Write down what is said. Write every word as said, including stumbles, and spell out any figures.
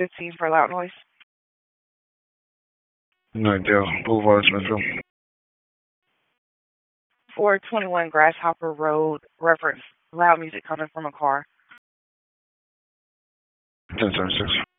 fifteen for loud noise. Ninedale Boulevard, Smithville. four twenty-one Grasshopper Road, reference loud music coming from a car. ten seventy-six.